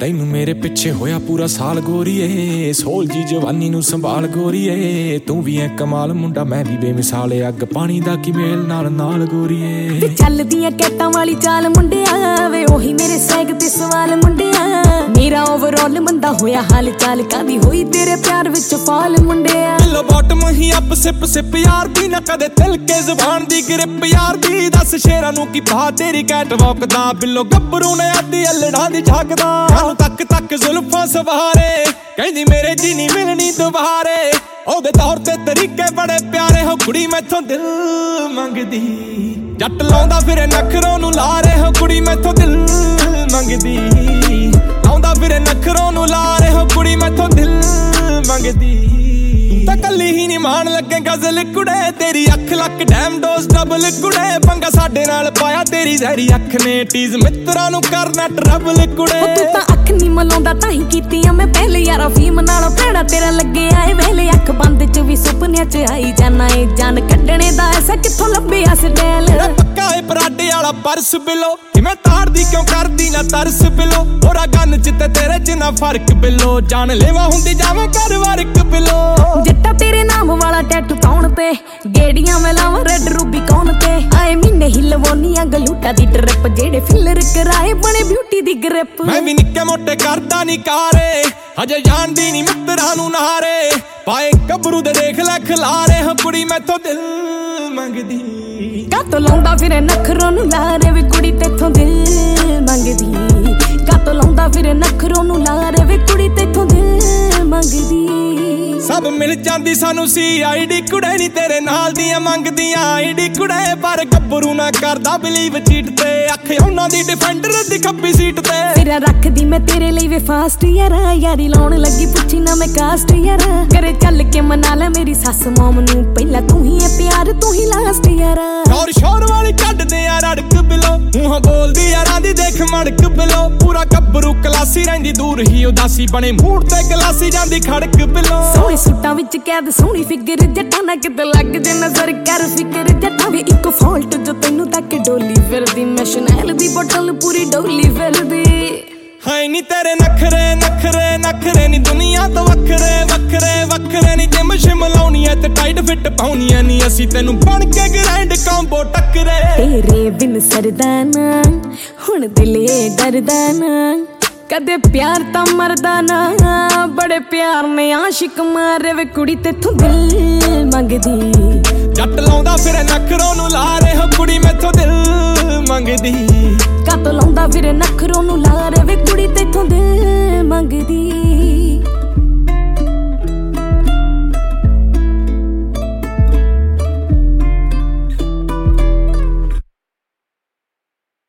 ਤੈਨੂੰ ਮੇਰੇ ਪਿੱਛੇ ਹੋਇਆ ਪੂਰਾ ਸਾਲ ਗੋਰੀਏ, ਸੋਲ ਜੀ ਜਵਾਨੀ ਨੂੰ ਸੰਭਾਲ ਗੋਰੀਏ। ਤੂੰ ਵੀ ਐ ਕਮਾਲ ਮੁੰਡਾ ਮੈਂ ਵੀ ਬੇਮਿਸਾਲ, ਅੱਗ ਪਾਣੀ ਦਾ ਕੀ ਮੇਲ ਨਾਲ ਨਾਲ ਗੋਰੀਏ। ਚੱਲਦੀਆਂ ਕੈਟਾਂ ਵਾਲੀ ਚਾਲ ਮੁੰਡਿਆ ਵੇ, ਉਹੀ ਮੇਰੇ ਸੈਗ ਤੇ ਸਵਾਲ ਮੁੰਡਿਆ। ਮੇਰਾ ਓਵਰਆਲ ਮੰਦਾ ਹੋਇਆ ਹਾਲ ਚਾਲ, ਕਾਦੀ ਹੋਈ ਤੇਰੇ ਪਿਆਰ ਵਿੱਚ ਫਾਲ ਮੁੰਡਿਆ। ਬਿੱਲੋ ਬਾਟਮ ਹੀ ਅੱਪ ਸਿਪ ਸਿਪ ਯਾਰ ਦੀ, ਨਾ ਕਦੇ ਤਿਲ ਕੇ ਜ਼ੁਬਾਨ ਦੀ ਗ੍ਰਿਪ ਯਾਰ ਦੀ। ਦੱਸ ਸ਼ੇਰਾਂ ਨੂੰ ਕੀ ਪਾ ਤੇਰੀ ਕੈਟ ਵਾਕ ਦਾ, ਬਿੱਲੋ ਗੱਭਰੂ ਨੇ ਆਦੀ ਅਲੜਾਂ ਦੀ ਝਾਕਦਾ। ਕਾਨੂੰ ਤੱਕ ਤੱਕ ਜ਼ੁਲਫਾਂ ਸਵਾਰੇ, ਕਹਿੰਦੀ ਮੇਰੇ ਜੀ ਨਹੀਂ ਮਿਲਣੀ ਦੁਬਾਰੇ। ਉਹਦੇ ਤੌਰ ਤੇ ਤਰੀਕੇ ਬੜੇ ਪਿਆਰੇ, ਹੋ ਕੁੜੀ ਮੈਥੋਂ ਦਿਲ ਮੰਗਦੀ। ਜੱਟ ਲਾਉਂਦਾ ਫਿਰੇ ਨਖਰੋਂ ਨੂੰ ਲਾਰੇ, ਹੋ ਕੁੜੀ ਮੈਥੋਂ ਦਿਲ ਮੰਗਦੀ। ਲਾਉਂਦਾ ਫਿਰੇ ਨਖਰੋਂ ਨੂੰ ਲਾਰੇ, ਹੋ ਕੁੜੀ ਮੈਥੋਂ ਦਿਲ ਮੰਗਦੀ। ਤਾਂ ਕੱਲੀ ਹੀ ਨਹੀਂ ਮਾਣ ਲੱਗੇ ਗਜ਼ਲ ਕੁੜੇ, ਤੇਰੀ ਅੱਖ ਲੱਕ ਡੈਮ ਡੋਜ਼ ਡਬਲ ਕੁੜੇ। ਪੰਗਾ ਸਾਡੇ ਨਾਲ ਪਾਇਆ ਤੇਰੀ ਜ਼ਹਿਰੀ ਅੱਖ ਨੇ, ਟੀਜ਼ ਮਿੱਤਰਾਂ ਨੂੰ ਕਰਨਾ ਟਰਬਲ ਕੁੜੇ। ਤੂੰ ਤਾਂ ਅੱਖ ਨਹੀਂ ਮਲਾਉਂਦਾ ਤਾਂ ਹੀ ਕੀਤੀਆਂ ਮੈਂ ਪਹਿਲੇ ਯਾਰਾ ਫੀਮ ਨਾਲ ਭੈੜਾ ਤੇਰਾ ਲੱਗੇ ਆਏ ਵੇਲੇ। ਅੱਖ ਬੰਦ ਚ ਵੀ ਸੁਪਨਿਆਂ ਚ ਆਈ ਜਾਣਾ ਏ, ਜਾਨ ਕੱਢਣੇ ਦਾ ਐਸਾ ਕਿੱਥੋਂ ਲੱਭਿਆ ਸਟੈਲ। ਪੱਕਾ ਏ ਪਰਾਡੇ ਵਾਲਾ ਪਰਸ ਬਿੱਲੋ, ਕਿਵੇਂ ਤਾੜਦੀ ਕਿਉਂ ਕਰਦੀ ਨਾ ਤਰਸ ਬਿੱਲੋ। ਹੋਰਾ ਗੰਨ ਚ ਤੇ ਤੇਰੇ ਚ ਨਾ ਫਰਕ ਬਿੱਲੋ, ਜਾਨ ਲੈਵਾ ਹੁੰਦੀ ਜਾਵੇਂ ਕਰ ਵਰਕ ਬਿੱਲੋ। ਜੱਟਾ ਤੇਰੇ ਨਾਮ ਵਾਲਾ ਟੈਟੂ ਕੌਣ ਤੇ, ਗੇੜੀਆਂ ਮੈਂ ਲਾਵਾਂ ਰੈਡ ਰੂਬੀ ਕੌਣ ਤੇ। ਆਏ ਮਹੀਨੇ ਹੀ ਲਵਾਉਣੀਆਂ ਗਲੂਟਾ ਦੀ ਟ੍ਰਿਪ, ਜਿਹੜੇ ਫਿਲਰ ਕਰਾਏ ਬਣੇ ਬਿਊਟੀ ਦੀ ਗ੍ਰਿਪ। ਮੈਂ ਵੀ ਨਿੱਕੇ ਮੋਟੇ ਕਰਦਾ ਨੀ ਕਾਰੇ, ਹਜੇ ਜਾਣਦੀ ਨੀ ਮਿੱਤਰਾਂ ਨੂੰ ਨਾਰੇ। ਪਾਏ ਗੱਭਰੂ ਦੇ ਦੇਖ ਲੈ ਖਿਲਾਰੇ, ਹੋ ਕੁੜੀ ਮੈਥੋਂ ਦਿਲ ਮੰਗਦੀ। ਕਾਤੋਂ ਲਾਉਂਦਾ ਫਿਰੇ ਨਖਰੋਂ ਨੂੰ ਲਾਰੇ, ਵੇ ਕੁੜੀ ਤੇਥੋਂ ਦਿਲ ਮੰਗਦੀ। ਕਾਤੋਂ ਲਾਉਂਦਾ ਫਿਰੇ ਨਖਰੋਂ ਨੂੰ ਲਾਰੇ, ਵੇ ਕੁੜੀ ਤੇਥੋਂ ਦਿਲ ਮੰਗਦੀ। ਸਭ ਮਿਲ ਜਾਂਦੀ ਸਾਨੂੰ CID ਕੁੜੇ, ਨੀ ਤੇਰੇ ਨਾਲ ਦੀਆਂ ਮੰਗਦੀਆਂ ID ਕੁੜੇ। ਪਰ ਗੱਭਰੂ ਨਾ ਕਰਦਾ ਬਲੀਵ ਚੀਟ ਤੇ, ਅੱਖ ਉਹਨਾਂ ਦੀ ਡਿਫੈਂਡਰ ਦੀ ਖੱਬੀ ਸੀਟ ਤੇ। ਤੇਰਾ ਰੱਖਦੀ ਮੈਂ ਤੇਰੇ ਲਈ ਵੇ ਫਾਸਟ ਯਾਰਾ, ਯਾਰੀ ਲਾਉਣ ਲੱਗੀ ਪੁੱਛੀ ਨਾ ਮੈਂ ਕਾਸਟ ਯਾਰਾ। ਘਰੇ ਚੱਲ ਕੇ ਮਨਾ ਲੈ ਮੇਰੀ ਸੱਸ ਮੋਮ ਨੂੰ, ਪਹਿਲਾਂ ਤੂੰ ਹੀ ਐ ਪਿਆਰ ਤੂੰ ਹੀ ਲਾਸਟ ਯਾਰਾ। ਸ਼ੋਰ ਸ਼ੋਰ ਵਾਲੀ ਕੱਢਦੇ ਆ ਰੜਕ ਬਿਲੋ, ਮੂੰਹ ਬੋਲਦੀ ਯਾਰਾਂ ਦੀ ਦੇਖ ਮੜਕ ਬਿਲੋ। ਪੂਰਾ ਗੱਭਰੂ ਕਲਾਸੀ ਰਹਿੰਦੀ ਦੂਰ ਹੀ ਉਦਾਸੀ, ਬਣੇ ਮੂਡ ਤੇ ਗਲਾਸੀ ਜਾਂਦੀ ਖੜਕ ਬਿਲੋ। ਸੋਹਣੇ ਸੂਟਾਂ ਵਿੱਚ ਕੈਦ ਸੋਹਣੀ ਫਿਗਰ, ਜੱਟਾਂ ਨਾ ਕਿਤੇ ਲੱਗ ਜੇ ਨਜ਼ਰ ਕਰ ਫਿਕਰ। ਜੱਟਾਂ ਵੀ ਇੱਕ ਫਾਲਟ ਜੋ ਤੈਨੂੰ ਤੱਕ ਡੋਲੀ ਫਿਰਦੀ, ਮੈਂ ਸ਼ਨੈਲ ਦੀ ਬੋਟਲ ਪੂਰੀ ਡੋਲੀ ਫਿਰਦੀ। ਹਾਏ ਨੀ ਤੇਰੇ ਨਖਰੇ ਨਖਰੇ ਨਖਰੇ, ਨੀ ਦੁਨੀਆ ਤੋਂ ਵੱਖਰੇ ਵੱਖਰੇ ਵੱਖਰੇ। ਨੀ ਜਿਮ ਸ਼ਿਮ ਲਾਉਣੀ ਐ ਤੇ ਟਾਈਟ ਫਿੱਟ ਪਾਉਣੀਆਂ ਨੀ, ਅਸੀਂ ਤੈਨੂੰ ਬਣ ਕੇ ਗ੍ਰੈਂਡ ਕੰਬੋ ਟੱਕਰੇ। ਤੇਰੇ ਬਿਨ ਸਰਦਾ ਨਾ ਹੁਣ ਦਿਲੇ ਡਰਦਾ ਨਾ, ਕਦੇ ਪਿਆਰ ਤਾਂ ਮਰਦਾ ਨਾ। ਬੜੇ ਪਿਆਰ ਨੇ ਆਸ਼ਿਕ ਮਾਰੇ, ਵੇ ਕੁੜੀ ਤੇਥੋਂ ਦਿਲ ਮੰਗਦੀ। ਜੱਟ ਲਾਉਂਦਾ ਫਿਰੇ ਨਖਰੋਂ ਨੂੰ ਲਾਰੇ, ਹੋ ਕੁੜੀ ਮੈਥੋਂ ਦਿਲ ਮੰਗਦੀ। ਕਾਤੋਂ ਲਾਉਂਦਾ ਫਿਰੇ ਨਖਰੋਂ ਨੂੰ